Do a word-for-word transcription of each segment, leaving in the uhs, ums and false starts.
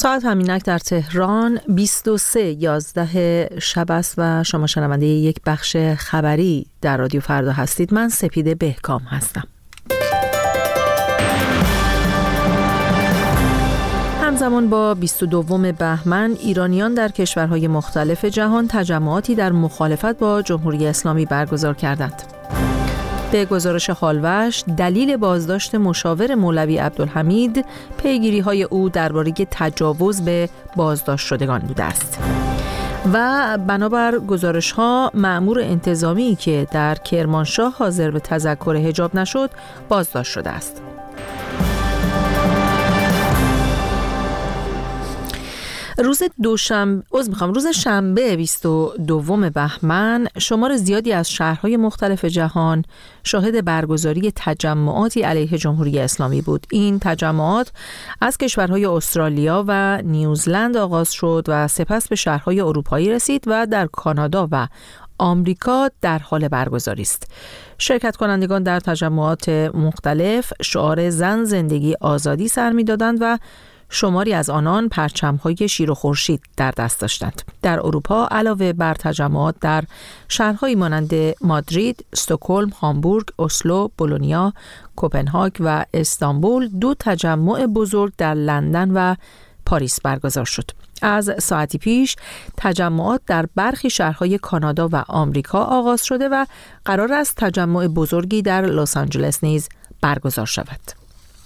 ساعت همینک در تهران بیست و سه یازده شب است و شما شنونده یک بخش خبری در رادیو فردا هستید. من سپیده بهکام هستم. همزمان با بیست و دوم بهمن ایرانیان در کشورهای مختلف جهان تجمعاتی در مخالفت با جمهوری اسلامی برگزار کردند. به گزارش هالوش دلیل بازداشت مشاور مولوی عبدالحمید پیگیری‌های او درباره تجاوز به بازداشت شدگان بوده است و بنابر گزارش‌ها مأمور انتظامی که در کرمانشاه حاضر به تذکر حجاب نشد بازداشت شده است. روز دوشنبه عذر می‌خوام روز شنبه بیست و دوم بهمن شمار زیادی از شهرهای مختلف جهان شاهد برگزاری تجمعاتی علیه جمهوری اسلامی بود. این تجمعات از کشورهای استرالیا و نیوزلند آغاز شد و سپس به شهرهای اروپایی رسید و در کانادا و آمریکا در حال برگزاری است. شرکت کنندگان در تجمعات مختلف شعار زن زندگی آزادی سر می‌دادند و شماری از آنان پرچم‌های شیر و خورشید در دست داشتند. در اروپا علاوه بر تجمعات در شهرهایی مانند مادرید، استکهلم، هامبورگ، اسلو، بولونیا، کوپنهاگ و استانبول دو تجمع بزرگ در لندن و پاریس برگزار شد. از ساعتی پیش تجمعات در برخی شهرهای کانادا و آمریکا آغاز شده و قرار است تجمع بزرگی در لس آنجلس نیز برگزار شود.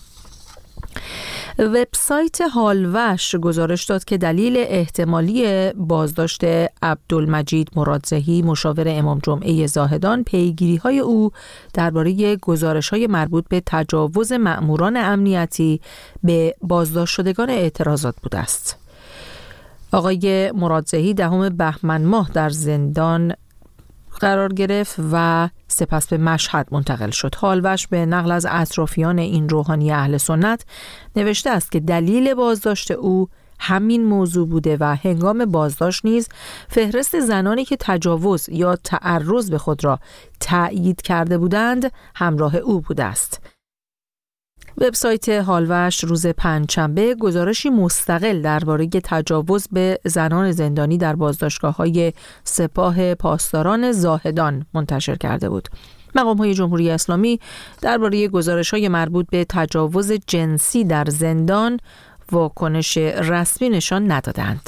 وبسایت هالوش گزارش داد که دلیل احتمالی بازداشت عبدالمجید مرادزهی مشاور امام جمعه زاهدان پیگیری‌های او درباره گزارش‌های مربوط به تجاوز مأموران امنیتی به بازداشت شدگان اعتراضات بوده است. آقای مرادزهی دهم بهمن ماه در زندان قرار گرفت و سپس به مشهد منتقل شد. هالوش به نقل از اطرافیان این روحانی اهل سنت نوشته است که دلیل بازداشت او همین موضوع بوده و هنگام بازداشت نیز فهرست زنانی که تجاوز یا تعرض به خود را تأیید کرده بودند همراه او بوده است. وبسایت هالوش روز پنجشنبه گزارشی مستقل درباره تجاوز به زنان زندانی در بازداشتگاه‌های سپاه پاسداران زاهدان منتشر کرده بود. مقام‌های جمهوری اسلامی درباره گزارش‌های مربوط به تجاوز جنسی در زندان واکنش رسمی نشان ندادند.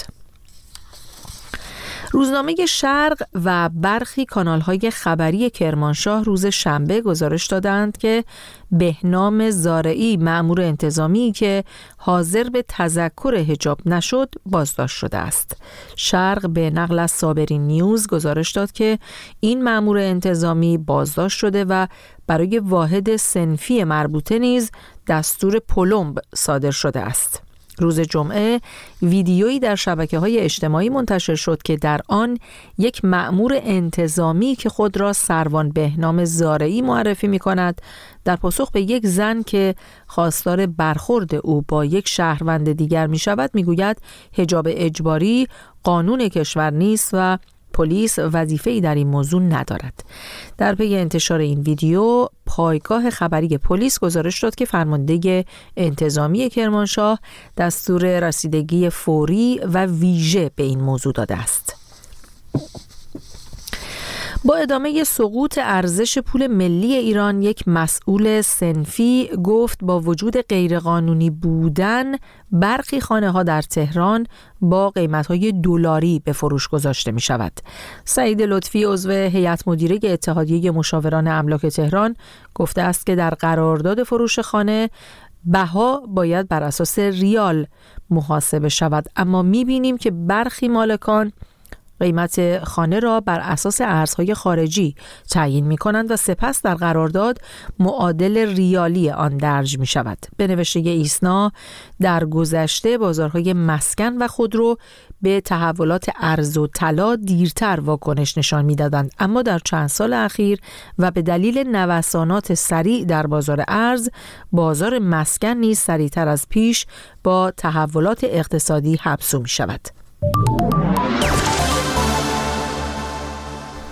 روزنامه شرق و برخی کانال‌های خبری کرمانشاه روز شنبه گزارش دادند که بهنام زارعی مأمور انتظامی که حاضر به تذکر حجاب نشد بازداشت شده است. شرق به نقل از صابرین نیوز گزارش داد که این مأمور انتظامی بازداشت شده و برای واحد صنفی مربوطه نیز دستور پلمب صادر شده است. روز جمعه ویدیویی در شبکه‌های اجتماعی منتشر شد که در آن یک مأمور انتظامی که خود را سروان بهنام زارعی معرفی می‌کند در پاسخ به یک زن که خواستار برخورد او با یک شهروند دیگر می‌شود می‌گوید حجاب اجباری قانون کشور نیست و پلیس وظیفه‌ای در این موضوع ندارد. در پی انتشار این ویدیو پایگاه خبری پلیس گزارش داد که فرمانده انتظامی کرمانشاه دستور رسیدگی فوری و ویژه به این موضوع داده است. با ادامه سقوط ارزش پول ملی ایران، یک مسئول صنفی گفت با وجود غیرقانونی بودن برخی خانه‌ها در تهران با قیمت‌های دلاری به فروش گذاشته می‌شود. سعید لطفی عضو هیئت مدیره اتحادیه مشاوران املاک تهران گفته است که در قرارداد فروش خانه بها باید بر اساس ریال محاسبه شود، اما می‌بینیم که برخی مالکان قیمت خانه را بر اساس ارزهای خارجی تعیین می کنند و سپس در قرارداد معادل ریالی آن درج می شود. به نوشته ایسنا در گذشته بازارهای مسکن و خودرو به تحولات ارز و طلا دیرتر واکنش نشان می دادند، اما در چند سال اخیر و به دلیل نوسانات سریع در بازار ارز، بازار مسکن نیز سریعتر از پیش با تحولات اقتصادی همسو می شود.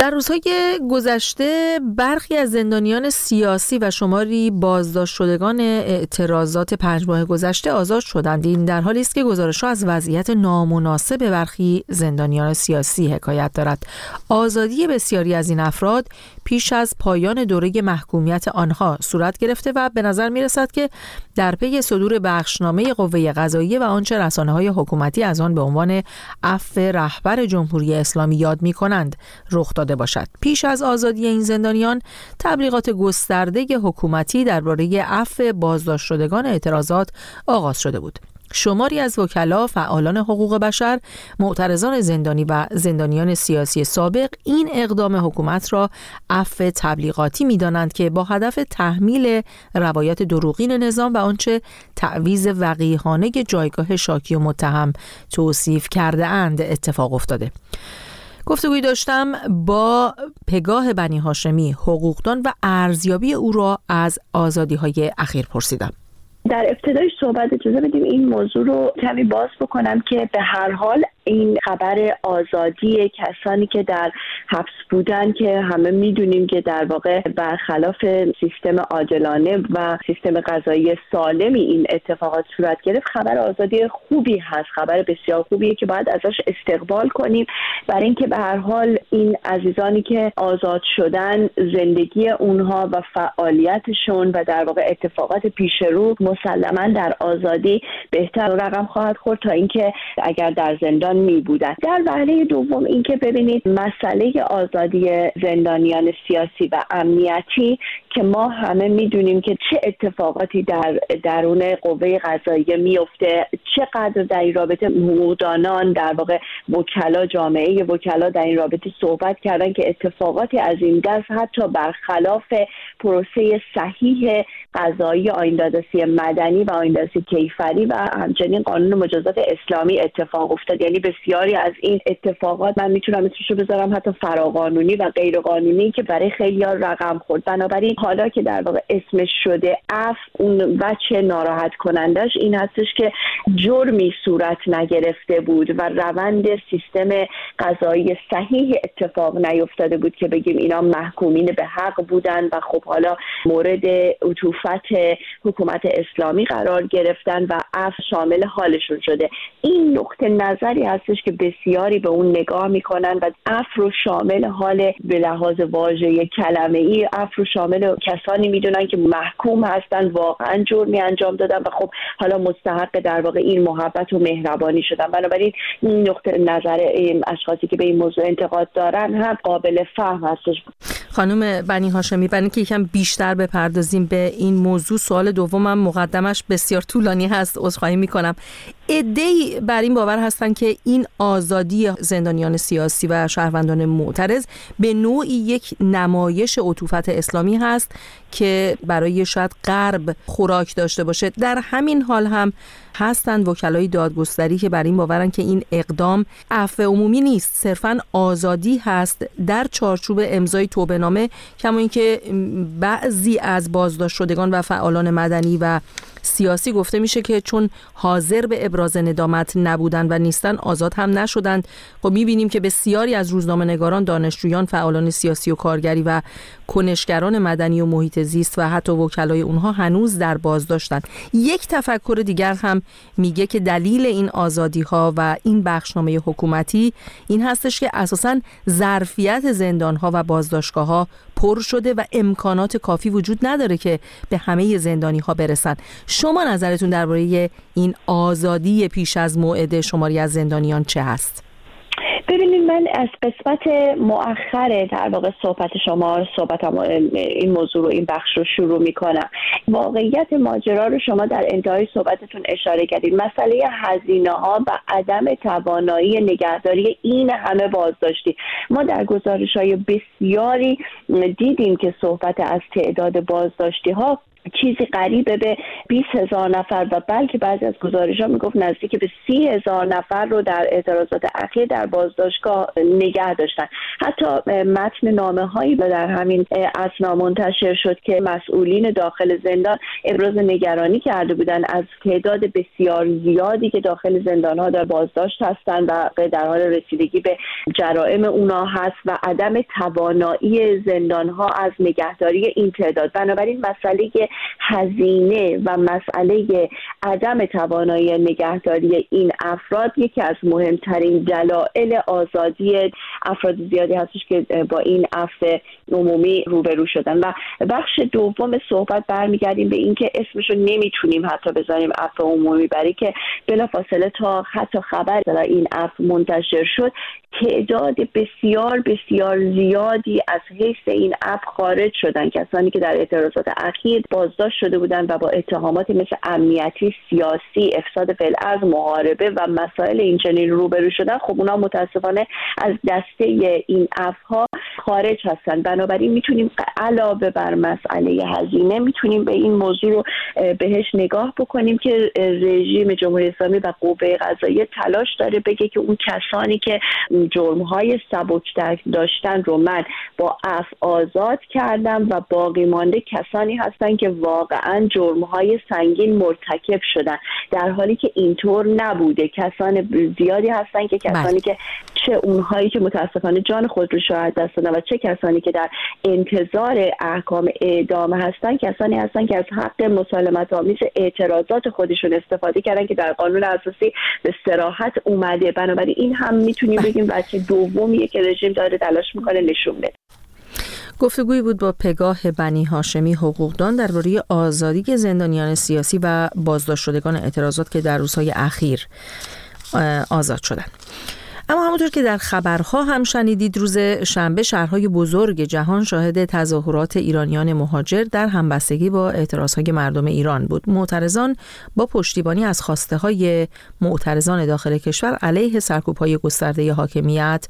در روزهای گذشته برخی از زندانیان سیاسی و شماری بازداشت شدگان اعتراضات پنج ماه گذشته آزاد شدند. این در حالی است که گزارش‌ها از وضعیت نامناسب برخی زندانیان سیاسی حکایت دارد. آزادی بسیاری از این افراد پیش از پایان دوره محکومیت آنها صورت گرفته و به نظر می‌رسد که در پی صدور بخشنامه قوه قضاییه و آنچه رسانه‌های حکومتی از آن به عنوان عفو رهبر جمهوری اسلامی یاد می‌کنند رخ داده باشد. پیش از آزادی این زندانیان تبلیغات گسترده حکومتی درباره عفو بازداشت شدگان اعتراضات آغاز شده بود. شماری از وکلا، فعالان حقوق بشر، معترضان زندانی و زندانیان سیاسی سابق این اقدام حکومت را عفو تبلیغاتی می‌دانند که با هدف تحمیل روایت دروغین نظام و آنچه تعویض وقیحانه جایگاه شاکی و متهم توصیف کرده اند اتفاق افتاده. گفتگویی داشتم با پگاه بنی هاشمی، حقوقدان و ارزیابی او را از آزادی‌های اخیر پرسیدم. در ابتدای صحبت اجازه بدیم این موضوع رو کمی باز بکنم که به هر حال این خبر آزادی کسانی که در حبس بودن که همه میدونیم که در واقع برخلاف سیستم عادلانه و سیستم قضایی سالمی این اتفاقات صورت گرفت، خبر آزادی خوبی هست، خبر بسیار خوبیه که باید ازش استقبال کنیم، برای اینکه به هر حال این عزیزانی که آزاد شدن زندگی اونها و فعالیتشون و در واقع اتفاقات پیش رو مسلماً در آزادی بهتر رقم خواهد خورد تا اینکه اگر در زندان می بودن. در وهله دوم اینکه ببینید مسئله آزادی زندانیان سیاسی و امنیتی که ما همه میدونیم که چه اتفاقاتی در درون قوه قضاییه میفته، چقدر در این رابطه حقوقدانان در واقع وکلا، جامعه وکلا در این رابطه صحبت کردن که اتفاقاتی از این دست حتی برخلاف پروسه صحیح قضایی آیین‌دادرسی مدنی و آیین‌دادرسی کیفری و همچنین قانون مجازات اسلامی اتفاق افتاد. یعنی بسیاری از این اتفاقات من میتونم اسمشو بذارم حتی فراقانونی و غیر قانونی که برای خیلی‌ها رقم خورد. بنابراین حالا که در واقع اسمش شده عفو، اون وجه ناراحت کنندش این هستش که جرمی صورت نگرفته بود و روند سیستم قضایی صحیح اتفاق نیفتاده بود که بگیم اینا محکومین به حق بودن و خب حالا مورد عطوفت حکومت اسلامی قرار گرفتن و عفو شامل حالشون شده. این نقطه نظری هستش که بسیاری به اون نگاه میکنن و عفو رو شامل حال به لحاظ واژه کلمه ای عفو رو شامل کسانی میدونن که محکوم هستن، واقعا جرمی انجام دادن و خب حالا مستحق در واقع این محبت و مهربانی شدن. بنابراین این نقطه نظر این اشخاصی که به این موضوع انتقاد دارن هم قابل فهم هستش. خانم بنی هاشمی، برای اینکه یکم بیشتر بپردازیم به این موضوع، سوال دومم مقدمش بسیار طولانی هست، عذرخواهی میکنم. عده‌ای بر این باور هستن که این آزادی زندانیان سیاسی و شهروندان معترض به نوعی یک نمایش عطوفت اسلامی هست که برای شاید غرب خوراک داشته باشه. در همین حال هم هستند وکلای دادگستری که بر این باورن که این اقدام عفو عمومی نیست، صرفاً آزادی هست در چارچوب امضای توبه‌نامه، کما اینکه بعضی از بازداشت شدگان و فعالان مدنی و سیاسی گفته میشه که چون حاضر به ابراز ندامت نبودن و نیستن آزاد هم نشدند. خب میبینیم که بسیاری از روزنامه‌نگاران، دانشجویان، فعالان سیاسی و کارگری و کنشگران مدنی و محیط زیست و حتی وکلای اونها هنوز در بازداشتن. یک تفکر دیگر هم میگه که دلیل این آزادی‌ها و این بخشنامه حکومتی این هستش که اساساً ظرفیت زندان‌ها و بازداشتگاه‌ها پر شده و امکانات کافی وجود نداره که به همه زندانی‌ها برسن. شما نظرتون درباره این آزادی پیش از موعد شماری از زندانیان چه هست؟ ببینید، من از قسمت مؤخر در واقع صحبت شما صحبت این موضوع رو، این بخش رو شروع میکنم. واقعیت ماجرا رو شما در انتهای صحبتتون اشاره کردید. مسئله هزینه ها و عدم توانایی نگهداری این همه بازداشتی. ما در گزارش های بسیاری دیدیم که صحبت از تعداد بازداشتی ها چیزی قریب به بیست هزار نفر و بلکه بعضی از گزارش‌ها میگفت نزدیک به سی هزار نفر رو در اعتراضات اخیر در بازداشتگاه نگه داشتن. حتی متن نامه‌هایی در همین اثنا منتشر شد که مسئولین داخل زندان ابراز نگرانی کرده بودند از تعداد بسیار زیادی که داخل زندان‌ها در بازداشت هستند و در حال رسیدگی به جرائم اونا هست و عدم توانایی زندان‌ها از نگهداری این تعداد. بنابراین مسئله هزینه و مسئله عدم توانایی نگهداری این افراد یکی از مهمترین دلایل آزادی افراد زیادی هستش که با این عفو عمومی روبرو شدن. و بخش دوم صحبت برمیگردیم به این که اسمشو نمیتونیم حتی بذاریم عفو عمومی، برای که بلافاصله تا حتی خبر در این عفو منتشر شد تعداد بسیار بسیار زیادی از حیث این عفو خارج شدن، کسانی که در اعتراضات اخیر بازداشت شده بودند و با اتهاماتی مثل امنیتی، سیاسی، افساد فی‌الارض، محاربه و مسائل اینچنین روبرو شدن. خب اونا متاسفانه از دسته این عفوها خارج هستن. بنابراین میتونیم علاوه بر مسئله هزینه میتونیم به این موضوع رو بهش نگاه بکنیم که رژیم جمهوری اسلامی و قوه قضاییه تلاش داره بگه که اون کسانی که جرم‌های سبک‌تر داشتن رو من با عفو آزاد کردم و باقی مانده کسانی هستن که واقعاً جرم‌های سنگین مرتکب شدن، در حالی که اینطور نبوده. کسان زیادی هستن که کسانی بله. که چه اونهایی که متاسفانه جان خود رو شاید دست دادن و چه کسانی که در انتظار احکام اعدام هستن، کسانی هستن که از حق مسالمت آمیز اعتراضات خودشون استفاده کردن که در قانون اساسی به صراحت اومده. بنابراین این هم میتونیم بگیم بچه دومیه که رژیم داره تلاش میکنه نشون بده. گفتگویی بود با پگاه بنی هاشمی حقوقدان درباره آزادی زندانیان سیاسی و بازداشت شدگان اعتراضات که در روزهای اخیر آزاد شدند. اما همونطور که در خبرها هم شنیدید، روز شنبه شهرهای بزرگ جهان شاهد تظاهرات ایرانیان مهاجر در همبستگی با اعتراضهای مردم ایران بود. معترضان با پشتیبانی از خواسته های معترضان داخل کشور علیه سرکوب‌های گسترده حاکمیت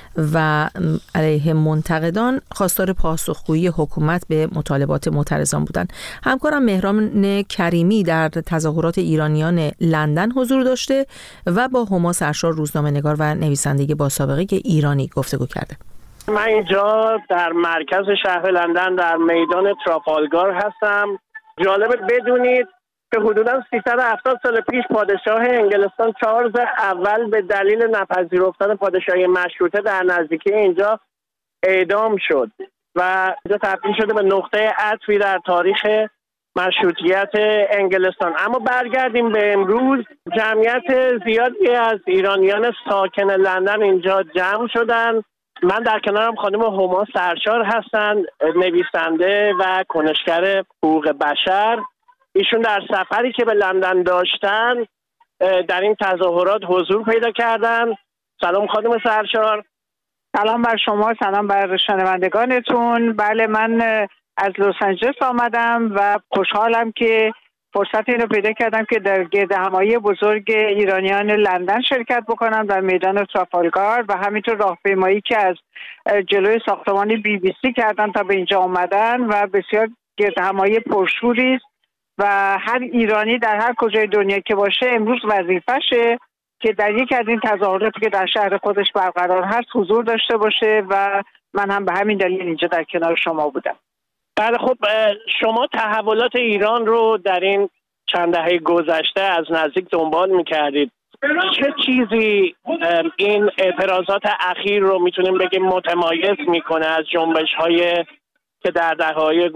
و علیه منتقدان خواستار پاسخگویی حکومت به مطالبات معترضان بودند. همکارم مهران کریمی در تظاهرات ایرانیان لندن حضور داشته و با هما سرشار روزنامه‌نگار و نویسنده با سابقه ایرانی گفتگو کرده. من اینجا در مرکز شهر لندن در میدان ترافالگار هستم. جالبه بدونید که حدوداً سیصد و هفتاد سال پیش پادشاه انگلستان چارلز اول به دلیل نپذیرفتن پادشاهی مشروطه در نزدیکی اینجا اعدام شد و اینجا تبدیل شده به نقطه عطفی در تاریخ مشروطیت انگلستان. اما برگردیم به امروز. جمعیت زیادی از ایرانیان ساکن لندن اینجا جمع شدن. من در کنارم خانم هما سرشار هستند، نویسنده و کنشگر حقوق بشر. ایشون در سفری که به لندن داشتن در این تظاهرات حضور پیدا کردن. سلام خانم سرشار. سلام بر شما، سلام بر شنوندگانتون. بله، من از لس آنجلس آمدم و خوشحالم که فرصت اینو پیدا کردم که در گردهمایی بزرگ ایرانیان لندن شرکت بکنم در میدان ترافالگار و همینطور راهپیمایی که از جلوی ساختمان بی بی سی کردن تا به اینجا آمدن و بسیار گردهمایی پرشوری است و هر ایرانی در هر کجای دنیا که باشه امروز وظیفشه که در یکی از این تظاهراتی که در شهر خودش برقرار هست حضور داشته باشه و من هم به همین دلیل اینجا در کنار شما بودم. بله، خب شما تحولات ایران رو در این چند دهه گذشته از نزدیک دنبال می‌کردید. چه چیزی این اعتراضات اخیر رو میتونیم بگیم متمایز میکنه از جنبش‌های که در دهه‌های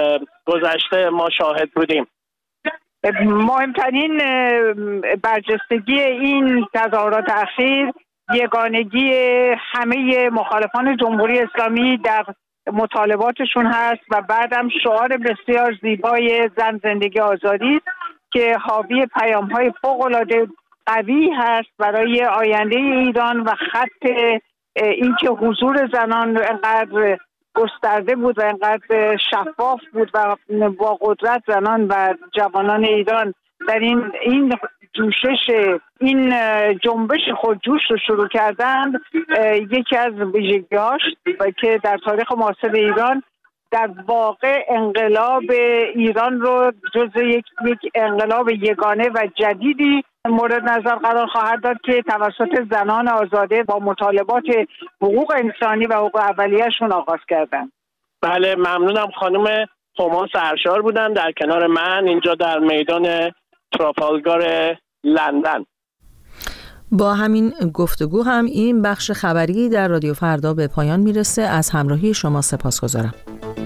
گذشته ما شاهد بودیم؟ مهمترین برجستگی این تظاهرات اخیر یگانگی همه مخالفان جمهوری اسلامی در مطالباتشون هست و بعدم شعار بسیار زیبای زن زندگی آزادی که حاوی پیام‌های فوق‌العاده قوی هست برای آینده ایران و خط اینکه حضور زنان انقدر گسترده بود و انقدر شفاف بود و با قدرت زنان و جوانان ایران در این این جوشش این جنبش خودجوش رو شروع کردند. یکی از ویژگی‌هاش که در تاریخ معاصر ایران در واقع انقلاب ایران رو جزو یک یک انقلاب یگانه و جدیدی مورد نظر قرار خواهد داد که توسط زنان آزاده با مطالبات حقوق انسانی و حقوق اولیه‌شون آغاز کردن. بله ممنونم. خانم هما سرشار بودن در کنار من اینجا در میدان ترافالگار لندن. با همین گفتگو هم این بخش خبری در رادیو فردا به پایان میرسه. از همراهی شما سپاسگزارم.